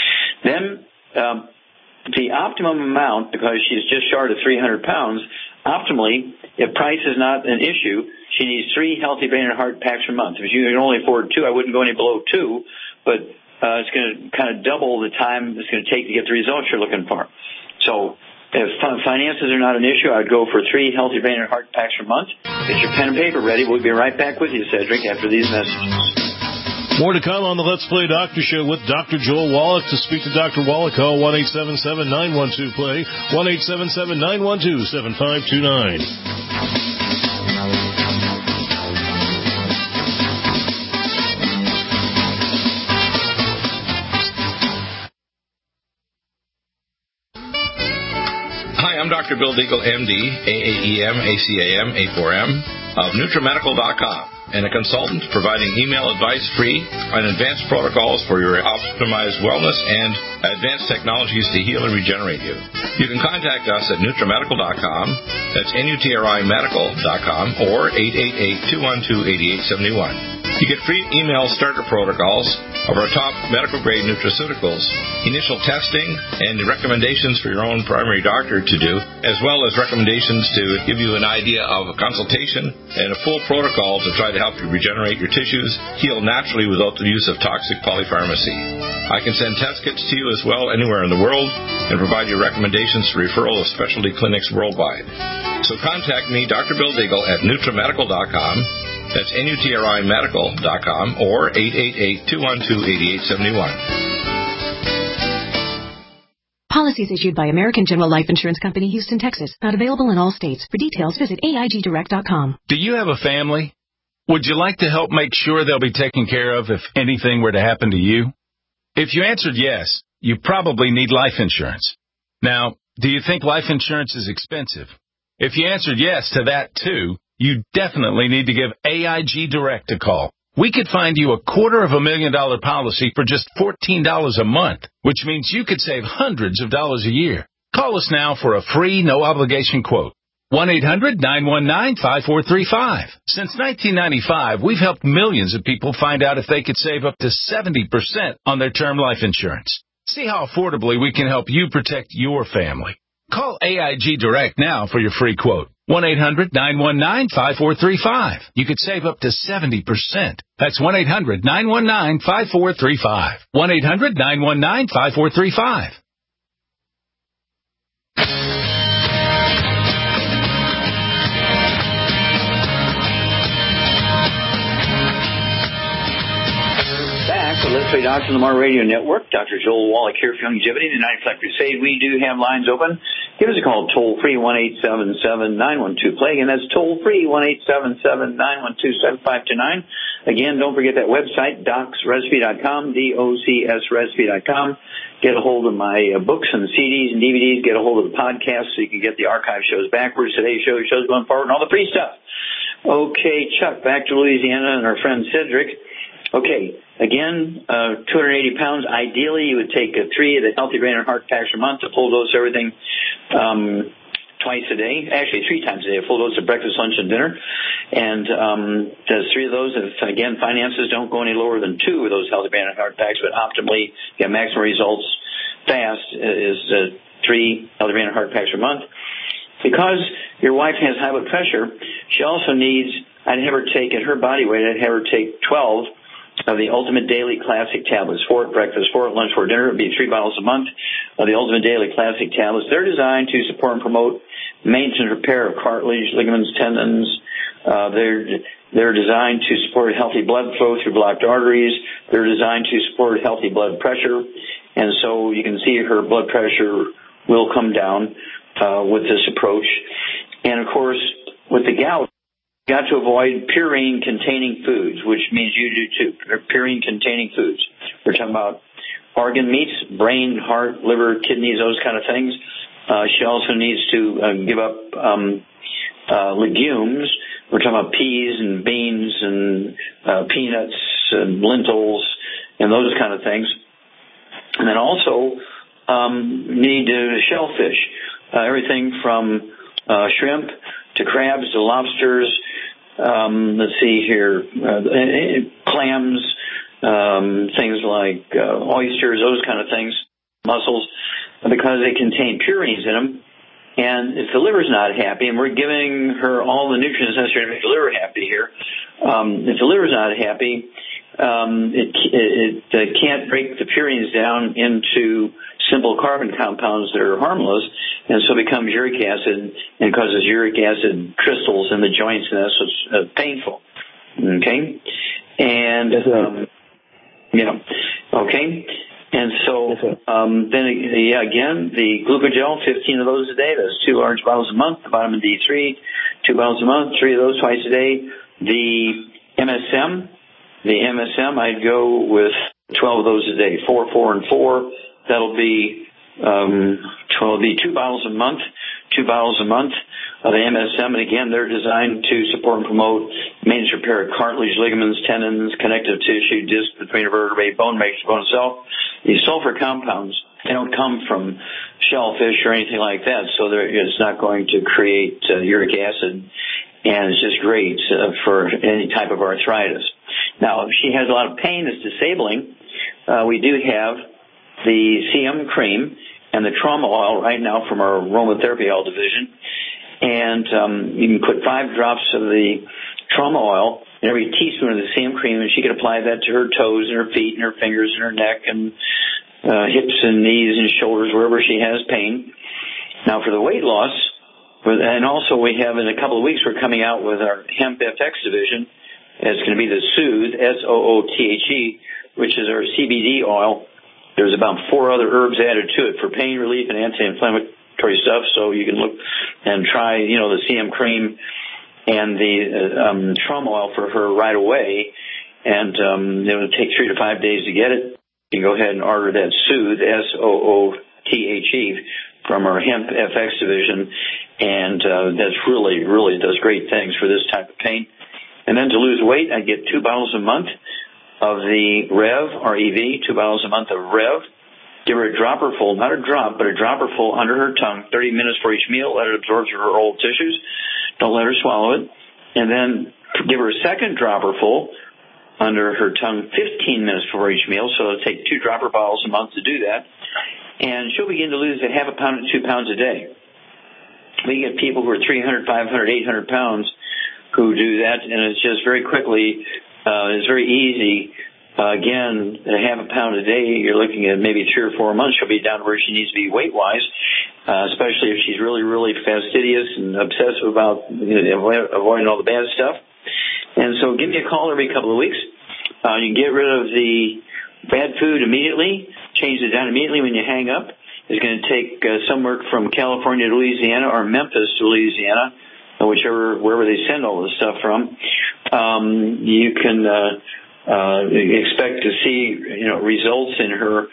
Then um, the optimum amount, because she's just short of three hundred pounds, optimally, if price is not an issue, she needs three healthy brain and heart packs per month. If you can only afford two, I wouldn't go any below two, but uh, it's going to kind of double the time it's going to take to get the results you're looking for. So if finances are not an issue, I'd go for three healthy brain and heart packs per month. Get your pen and paper ready. We'll be right back with you, Cedric, after these messages. More to come on the Let's Play Doctor Show with Doctor Joel Wallach. To speak to Doctor Wallach, call one eight seven seven, nine one two, play, one eight seven seven, nine one two, seven five two nine. Hi, I'm Doctor Bill Deagle, M D, A A E M, A C A M, A four M, of NutriMedical dot com, and a consultant providing email advice free on advanced protocols for your optimized wellness and advanced technologies to heal and regenerate you. You can contact us at NutriMedical dot com, that's N U T R I Medical dot com, or eight eight eight, two one two, eight eight seven one. You get free email starter protocols of our top medical-grade nutraceuticals, initial testing, and recommendations for your own primary doctor to do, as well as recommendations to give you an idea of a consultation and a full protocol to try to help you regenerate your tissues, heal naturally without the use of toxic polypharmacy. I can send test kits to you as well anywhere in the world and provide you recommendations for referral of specialty clinics worldwide. So contact me, Doctor Bill Deagle, at NutriMedical dot com. That's N U T R I Medical dot com, or eight eight eight, two one two, eight eight seven one. Policies issued by American General Life Insurance Company, Houston, Texas. Not available in all states. For details, visit A I G direct dot com. Do you have a family? Would you like to help make sure they'll be taken care of if anything were to happen to you? If you answered yes, you probably need life insurance. Now, do you think life insurance is expensive? If you answered yes to that too, you definitely need to give A I G Direct a call. We could find you a quarter of a million dollar policy for just fourteen dollars a month, which means you could save hundreds of dollars a year. Call us now for a free, no-obligation quote. one eight hundred, nine one nine, five four three five. Since nineteen ninety-five, we've helped millions of people find out if they could save up to seventy percent on their term life insurance. See how affordably we can help you protect your family. Call A I G Direct now for your free quote. one eight hundred, nine one nine, five four three five. You could save up to seventy percent. That's one eight hundred, nine one nine, five four three five. one eight hundred, nine one nine, five four three five. So let's play Doctor Lamar Radio Network. Doctor Joel Wallach here for Longevity, the ninety-five Crusade. We do have lines open. Give us a call toll free, one eight seven seven, nine one two, play. And that's toll free, one eight seven seven, nine one two, seven five two nine. Again, don't forget that website, docs recipe dot com, D O C S recipe dot com. Get a hold of my uh, books and C Ds and D V Ds. Get a hold of the podcast so you can get the archive shows backwards, today's show, shows going forward, and all the free stuff. Okay, Chuck, back to Louisiana and our friend Cedric. Okay, again, uh, two hundred eighty pounds. Ideally, you would take uh, three of the Healthy Brain and Heart Packs a month, a full dose of everything um, twice a day, actually three times a day, a full dose of breakfast, lunch, and dinner. And um, there's three of those. If, again, finances don't go any lower than two of those Healthy Brain and Heart Packs, but optimally get maximum results fast is uh, three Healthy Brain and Heart Packs a month. Because your wife has high blood pressure, she also needs, I'd have her take, at her body weight, I'd have her take twelve of the Ultimate Daily Classic tablets, four at breakfast, four at lunch, four at dinner. It would be three bottles a month of the Ultimate Daily Classic tablets. They're designed to support and promote maintenance and repair of cartilage, ligaments, tendons. Uh, they're, they're designed to support healthy blood flow through blocked arteries. They're designed to support healthy blood pressure. And so you can see her blood pressure will come down uh, with this approach. And, of course, with the gout, you've got to avoid purine-containing foods, which means you do too. Purine-containing foods. We're talking about organ meats, brain, heart, liver, kidneys, those kind of things. Uh, she also needs to uh, give up um, uh, legumes. We're talking about peas and beans and uh, peanuts and lentils and those kind of things. And then also um, need uh, shellfish, uh, everything from uh, shrimp to crabs to lobsters. Um, let's see here, uh, clams, um, things like uh, oysters, those kind of things, mussels, because they contain purines in them. And if the liver's not happy, and we're giving her all the nutrients necessary to make the liver happy here, um, if the liver's not happy, um, it, it, it can't break the purines down into simple carbon compounds that are harmless, and so it becomes uric acid and causes uric acid crystals in the joints, and that's what's uh, painful. Okay? And, um, yeah, okay? And so um, then, yeah, again, the glucogel, fifteen of those a day. That's two large bottles a month. The vitamin D three, two bottles a month, three of those twice a day. The M S M, the M S M, I'd go with twelve of those a day, four, four, and four. That'll be um, twelve, be two bottles a month, two bottles a month of the M S M. And again, they're designed to support and promote maintenance repair of cartilage, ligaments, tendons, connective tissue, disc between a vertebrae, bone matrix, bone itself. These sulfur compounds, they don't come from shellfish or anything like that, so it's not going to create uh, uric acid, and it's just great uh, for any type of arthritis. Now, if she has a lot of pain that's disabling, uh, we do have the C M cream and the trauma oil right now from our aromatherapy oil division, and um, you can put five drops of the trauma oil in every teaspoon of the C M cream, and she can apply that to her toes and her feet and her fingers and her neck and uh, hips and knees and shoulders, wherever she has pain. Now, for the weight loss, and also we have in a couple of weeks, we're coming out with our Hemp F X division. It's going to be the Soothe, S O O T H E, which is our C B D oil. There's about four other herbs added to it for pain relief and anti-inflammatory stuff, so you can look and try, you know, the C M cream and the uh, um, trauma oil for her right away, and um, it will take three to five days to get it. You can go ahead and order that Soothe, S O O T H E, from our Hemp F X division, and uh, that's really, really does great things for this type of pain. And then to lose weight, I get two bottles a month of the Rev, R E V, two bottles a month of Rev. Give her a dropper full, not a drop, but a dropper full under her tongue, thirty minutes for each meal. Let it absorb through her oral tissues. Don't let her swallow it. And then give her a second dropper full under her tongue, fifteen minutes before each meal. So it'll take two dropper bottles a month to do that. And she'll begin to lose a half a pound to two pounds a day. We get people who are three hundred, five hundred, eight hundred pounds who do that, and it's just very quickly, uh, it's very easy. Uh, again, a half a pound a day, you're looking at maybe three or four months, she'll be down to where she needs to be weight-wise, uh, especially if she's really, really fastidious and obsessive about, you know, avoiding all the bad stuff. And so give me a call every couple of weeks. Uh, you can get rid of the bad food immediately, change it down immediately when you hang up. It's going to take uh, somewhere from California to Louisiana or Memphis to Louisiana. whichever wherever they send all this stuff from. Um, you can uh, uh, expect to see, you know, results in her.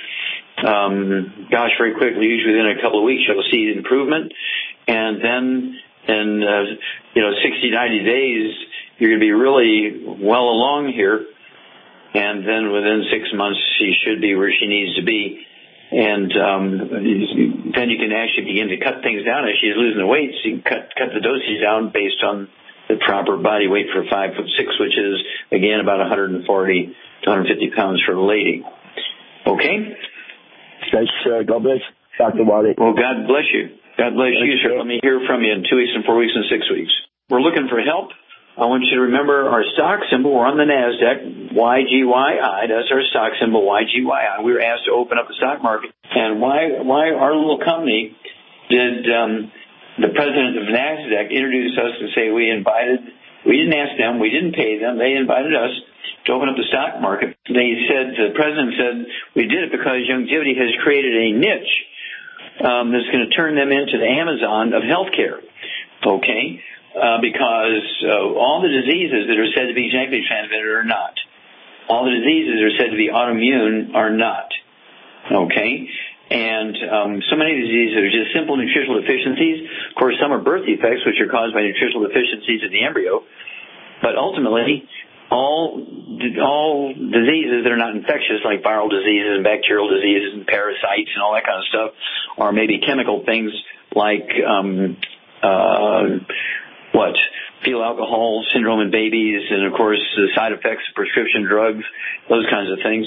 Um, gosh, very quickly, usually within a couple of weeks, you'll see improvement, and then in uh, you know sixty, ninety days, you're going to be really well along here, and then within six months, she should be where she needs to be. And um, then you can actually begin to cut things down as she's losing the weight. So you can cut cut the dosage down based on the proper body weight for five foot six, which is again about one forty to one fifty pounds for a lady. Okay. Thanks. Uh, God bless, Doctor Wally. Well, God bless you. God bless Thanks, you, sir. Let me hear from you in two weeks and four weeks and six weeks. We're looking for help. I want you to remember our stock symbol. We're on the NASDAQ, Y G Y I. That's our stock symbol, Y G Y I. We were asked to open up the stock market. And why why our little company did um, the president of NASDAQ introduce us and say we invited, we didn't ask them, we didn't pay them, they invited us to open up the stock market. They said, the president said, we did it because Youngevity has created a niche um, that's going to turn them into the Amazon of healthcare. Okay? Uh, because uh, all the diseases that are said to be genetically transmitted are not. All the diseases that are said to be autoimmune are not. Okay? And um, so many diseases are just simple nutritional deficiencies. Of course, some are birth defects, which are caused by nutritional deficiencies in the embryo. But ultimately, all all diseases that are not infectious, like viral diseases and bacterial diseases and parasites and all that kind of stuff, or maybe chemical things like um, uh, what? Fetal alcohol syndrome in babies, and of course the side effects of prescription drugs, those kinds of things.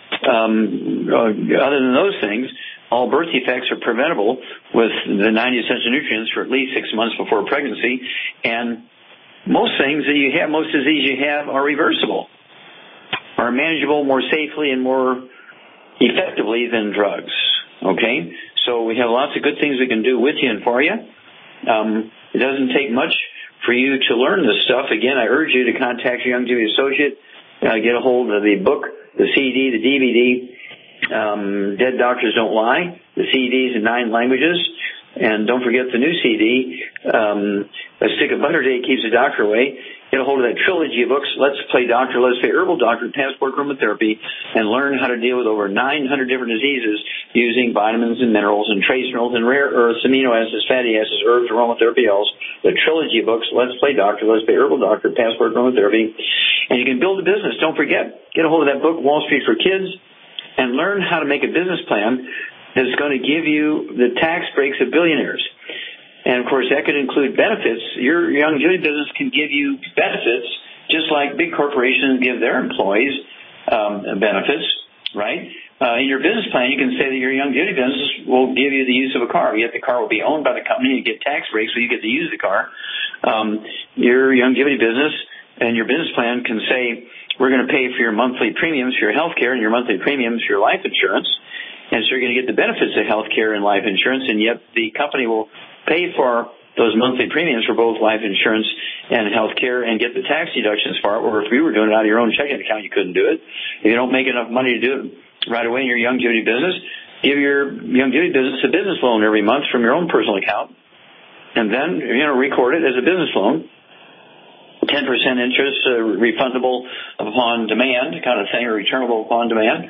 Um, uh, other than those things, all birth defects are preventable with the ninety essential nutrients for at least six months before pregnancy, and most things that you have, most disease you have are reversible, are manageable more safely and more effectively than drugs. Okay? So we have lots of good things we can do with you and for you. Um, it doesn't take much for you to learn this stuff. Again, I urge you to contact your Youngevity associate, uh, get a hold of the book, the C D, the D V D, um, Dead Doctors Don't Lie, the C Ds in nine languages, and don't forget the new C D, um, A Stick of Butter Day Keeps the Doctor Away. Get a hold of that trilogy of books, Let's Play Doctor, Let's Play Herbal Doctor, Passport Aromatherapy, and learn how to deal with over nine hundred different diseases using vitamins and minerals and trace minerals and rare earths, amino acids, fatty acids, herbs, aromatherapy oils. The trilogy of books, Let's Play Doctor, Let's Play Herbal Doctor, Passport Aromatherapy. And you can build a business. Don't forget, get a hold of that book, Wall Street for Kids, and learn how to make a business plan that's going to give you the tax breaks of billionaires. And, of course, that could include benefits. Your Youngevity business can give you benefits just like big corporations give their employees um, benefits, right? Uh, in your business plan, you can say that your Youngevity business will give you the use of a car. Yet the car will be owned by the company. You get tax breaks, so you get to use the car. Um, your Youngevity business and your business plan can say, we're going to pay for your monthly premiums for your health care and your monthly premiums for your life insurance. And so you're going to get the benefits of health care and life insurance, and yet the company will pay for those monthly premiums for both life insurance and health care and get the tax deductions for it, or if you were doing it out of your own checking account, you couldn't do it. If you don't make enough money to do it right away in your Youngevity business, give your Youngevity business a business loan every month from your own personal account, and then, you know, record it as a business loan. ten percent interest, uh, refundable upon demand kind of thing, or returnable upon demand.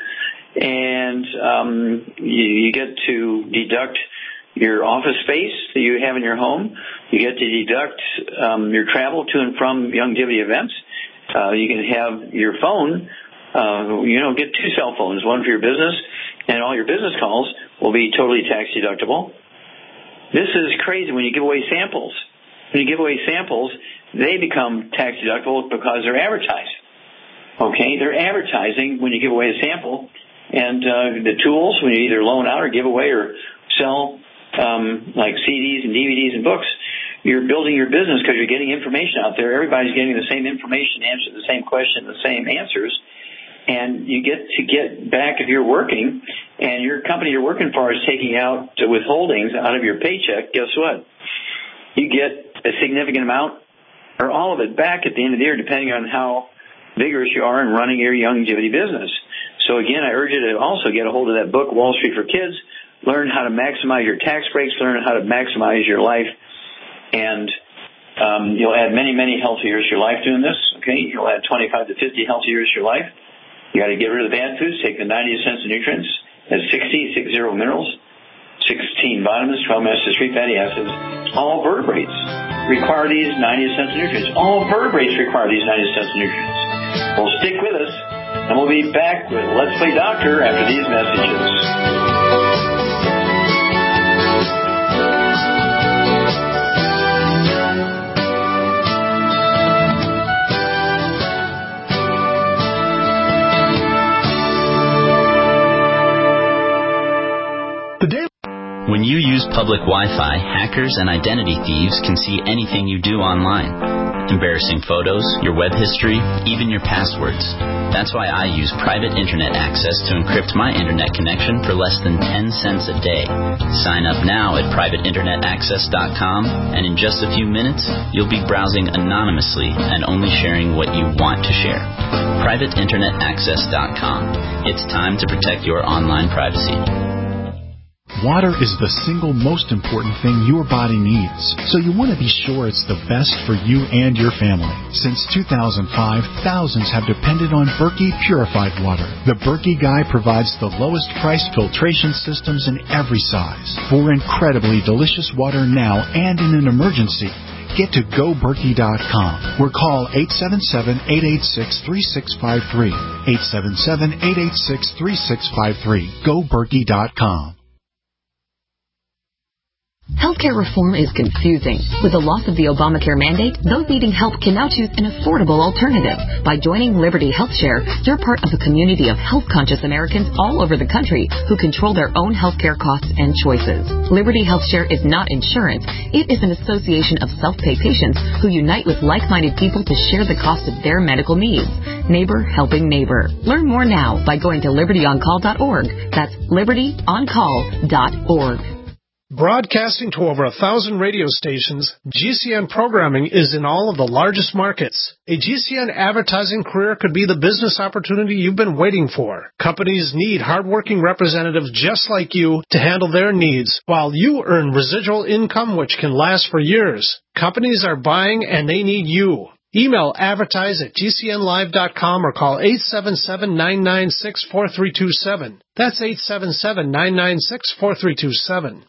And um, you, you get to deduct your office space that you have in your home. You get to deduct um, your travel to and from Youngevity events. Uh, you can have your phone, uh, you know, get two cell phones, one for your business, and all your business calls will be totally tax deductible. This is crazy when you give away samples. When you give away samples, they become tax deductible because they're advertised. Okay, they're advertising when you give away a sample. And uh, the tools, when you either loan out or give away or sell, um, like C Ds and D V Ds and books, you're building your business because you're getting information out there. Everybody's getting the same information, answer the same question, the same answers. And you get to get back if you're working, and your company you're working for is taking out withholdings out of your paycheck. Guess what? You get a significant amount or all of it back at the end of the year, depending on how vigorous you are in running your Youngevity business. So again, I urge you to also get a hold of that book, Wall Street for Kids. Learn how to maximize your tax breaks. Learn how to maximize your life. And Um, you'll add many, many healthy years to your life doing this. Okay, you'll add twenty-five to fifty healthy years to your life. You got to get rid of the bad foods. Take the ninety essential nutrients. Has sixty, six zero minerals, sixteen vitamins, twelve omega three fatty acids. All vertebrates require these ninety essential nutrients. All vertebrates require these ninety essential nutrients. Well, stick with us, and we'll be back with Let's Play Doctor after these messages. When you use public Wi-Fi, hackers and identity thieves can see anything you do online. Embarrassing photos, your web history, even your passwords. That's why I use private internet access to encrypt my internet connection for less than ten cents a day. Sign up now at private internet access dot com, and in just a few minutes, you'll be browsing anonymously and only sharing what you want to share. private internet access dot com. It's time to protect your online privacy. Water is the single most important thing your body needs, so you want to be sure it's the best for you and your family. Since two thousand five, thousands have depended on Berkey purified water. The Berkey Guy provides the lowest price filtration systems in every size. For incredibly delicious water now and in an emergency, get to go berkey dot com or call eight seven seven, eight eight six, three six five three. eight seven seven, eight eight six, three six five three. go berkey dot com. Healthcare reform is confusing. With the loss of the Obamacare mandate, those needing help can now choose an affordable alternative. By joining Liberty HealthShare, you're part of a community of health-conscious Americans all over the country who control their own healthcare costs and choices. Liberty HealthShare is not insurance. It is an association of self-pay patients who unite with like-minded people to share the cost of their medical needs. Neighbor helping neighbor. Learn more now by going to liberty on call dot org. That's liberty on call dot org. Broadcasting to over a thousand radio stations, G C N programming is in all of the largest markets. A G C N advertising career could be the business opportunity you've been waiting for. Companies need hardworking representatives just like you to handle their needs, while you earn residual income which can last for years. Companies are buying and they need you. Email advertise at G C N live dot com or call eight seven seven, nine nine six, four three two seven. That's eight seven seven, nine nine six, four three two seven.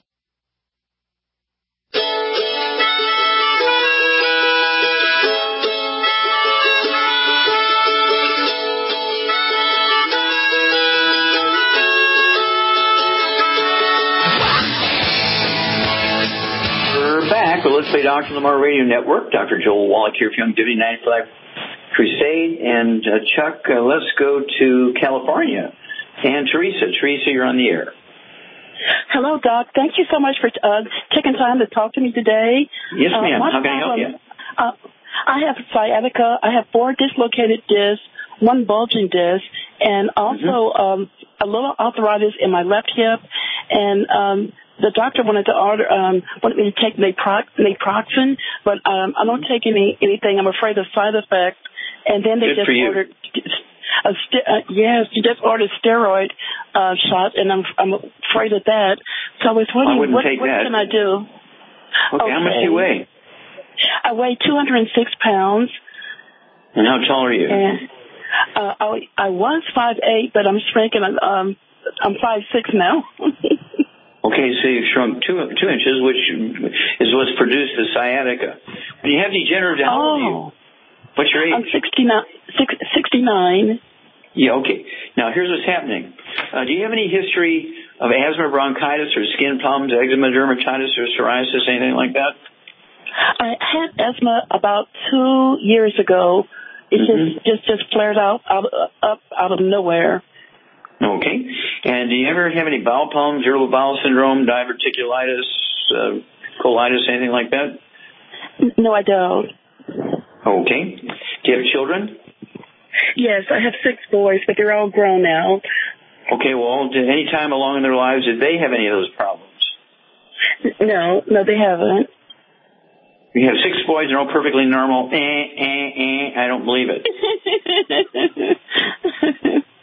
Back with Let's Play Doctor Lamar Radio Network. Doctor Joel Wallach here from Young ninety-five Crusade. And uh, Chuck, uh, let's go to California. And Teresa. Teresa, you're on the air. Hello, Doc. Thank you so much for uh, taking time to talk to me today. Yes, ma'am. Uh, How can I help you? Uh, I have sciatica. I have four dislocated discs, one bulging disc, and also mm-hmm. um, a little arthritis in my left hip. And um the doctor wanted to order, um, wanted me to take naproxen, but um, I don't take any anything. I'm afraid of side effects. And then they Good just ordered, a st- uh, yes, you just ordered steroid uh, shot, and I'm I'm afraid of that. So I was wondering, I wouldn't what, take what that. can I do? Okay, okay, how much do you weigh? I weigh two hundred six pounds. And how tall are you? And, uh, I I was five eight, but I'm shrinking. Um, I'm five six now. Okay, so you've shrunk two two inches, which is what's produced the sciatica. When you have degenerative, how old are you? What's your age? I'm sixty-nine. sixty-nine. Yeah, okay. Now, here's what's happening. Uh, do you have any history of asthma, bronchitis, or skin problems, eczema, dermatitis, or psoriasis, anything like that? I had asthma about two years ago. It mm-hmm. just, just just flared out, out up out of nowhere. Okay. And do you ever have any bowel problems, irritable bowel syndrome, diverticulitis, uh, colitis, anything like that? No, I don't. Okay. Do you have children? Yes, I have six boys, but they're all grown now. Okay, well, did any time along in their lives, did they have any of those problems? No, no, they haven't. You have six boys, they're all perfectly normal. Eh, eh, eh, I don't believe it.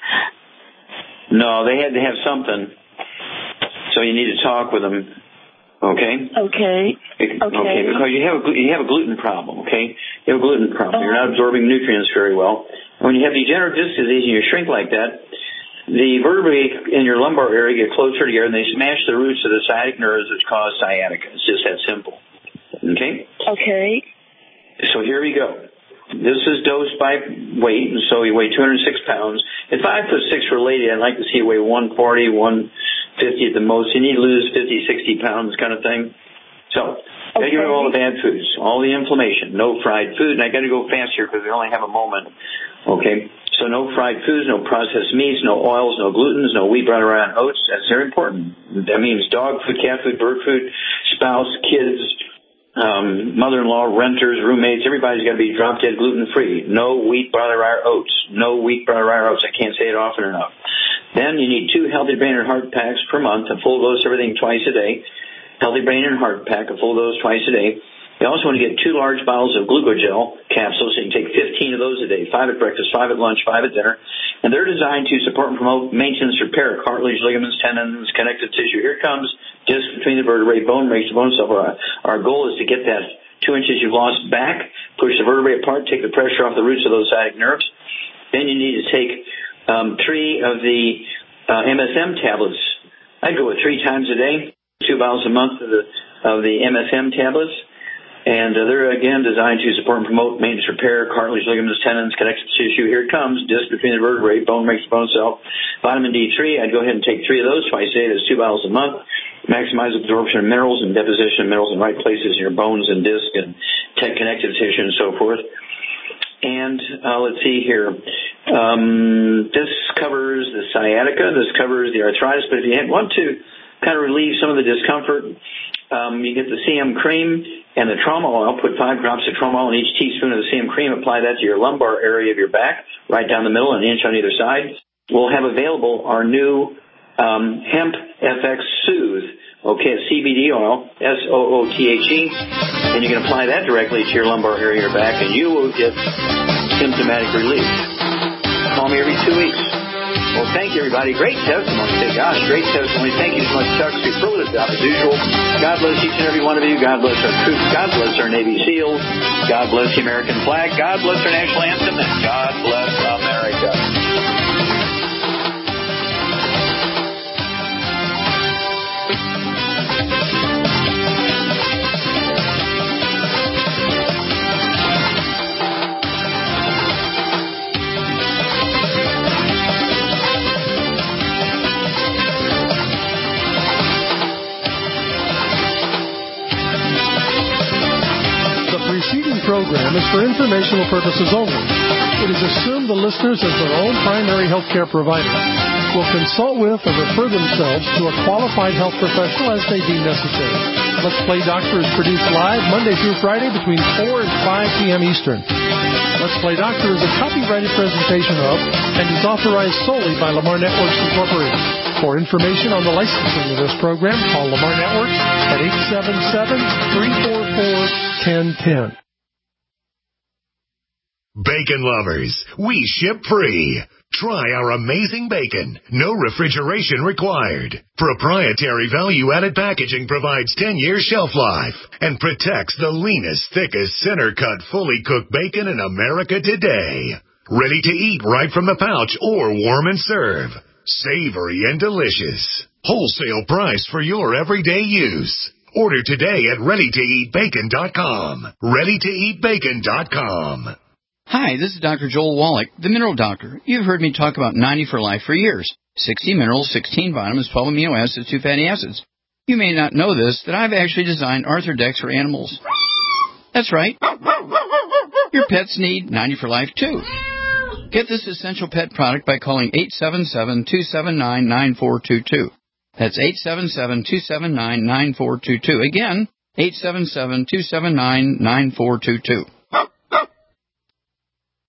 No, they had to have something. So you need to talk with them. Okay. Okay. Okay. Okay. Because you have a you have a gluten problem. Okay. You have a gluten problem. You're not absorbing nutrients very well. When you have degenerative disc disease and you shrink like that, the vertebrae in your lumbar area get closer together and they smash the roots of the sciatic nerves, which cause sciatica. It's just that simple. Okay? Okay. So here we go. This is dosed by weight, and so you weigh two hundred six pounds. At five foot six for a lady, I'd like to see you weigh one forty, one fifty at the most. You need to lose fifty, sixty pounds kind of thing. So, gotta get rid of all the bad foods, all the inflammation, no fried food, and I gotta go fast here because we only have a moment. Okay? So no fried foods, no processed meats, no oils, no glutens, no wheat, brown, rye, and oats. That's very important. That means dog food, cat food, bird food, spouse, kids, um, mother-in-law, renters, roommates. Everybody's got to be drop-dead gluten-free. No wheat, barley, rye, or oats. No wheat, barley, rye, or oats. I can't say it often enough. Then you need two Healthy Brain and Heart packs per month, a full dose of everything twice a day. Healthy Brain and Heart pack, a full dose twice a day. You also want to get two large bottles of glucogel capsules, so you can take fifteen of those a day, five at breakfast, five at lunch, five at dinner. And they're designed to support and promote maintenance, repair, cartilage, ligaments, tendons, connective tissue. Here comes disc between the vertebrae, bone makes the bone cell. Our, our goal is to get that two inches you've lost back, push the vertebrae apart, take the pressure off the roots of those sciatic nerves. Then you need to take um, three of the uh, M S M tablets. I'd go with three times a day, two bottles a month of the, of the M S M tablets. And uh, they're, again, designed to support and promote maintenance, repair, cartilage, ligaments, tendons, connective tissue. Here it comes, disc between the vertebrae, bone makes the bone cell. Vitamin D three, I'd go ahead and take three of those twice a day. That's two bottles a month. Maximize absorption of minerals and deposition of minerals in the right places in your bones and disc and connective tissue and so forth. And uh, let's see here. Um, this covers the sciatica. This covers the arthritis. But if you want to kind of relieve some of the discomfort, Um, you get the C M cream and the trauma oil. Put five drops of trauma oil in each teaspoon of the C M cream. Apply that to your lumbar area of your back, right down the middle, an inch on either side. We'll have available our new um, Hemp F X Soothe, okay, a C B D oil, S O O T H E, and you can apply that directly to your lumbar area of your back, and you will get symptomatic relief. Call me every two weeks. Well, thank you, everybody. Great testimony. Say, gosh, great testimony. Thank you so much, Chuck. Superlative job as usual. God bless each and every one of you. God bless our troops. God bless our Navy SEALs. God bless the American flag. God bless our national anthem. And God bless America. Program is for informational purposes only. It is assumed the listeners, as their own primary health care provider, will consult with or refer themselves to a qualified health professional as they deem necessary. Let's Play Doctor is produced live Monday through Friday between four and five p.m. Eastern. Let's Play Doctor is a copyrighted presentation of and is authorized solely by Lamar Networks Incorporated. For information on the licensing of this program, call Lamar Networks at eight seven seven, three four four, one zero one zero. Bacon lovers, we ship free. Try our amazing bacon. No refrigeration required. Proprietary value-added packaging provides ten years shelf life and protects the leanest, thickest, center-cut, fully cooked bacon in America today. Ready to eat right from the pouch or warm and serve. Savory and delicious. Wholesale price for your everyday use. Order today at ready to eat bacon dot com. ready to eat bacon dot com. Hi, this is Doctor Joel Wallach, the Mineral Doctor. You've heard me talk about ninety for Life for years. sixty minerals, sixteen vitamins, twelve amino acids, two fatty acids. You may not know this, that I've actually designed Arthrodex for animals. That's right. Your pets need ninety for Life, too. Get this essential pet product by calling eight seven seven, two seven nine, nine four two two. That's eight seven seven, two seven nine, nine four two two. Again, eight seven seven, two seven nine, nine four two two.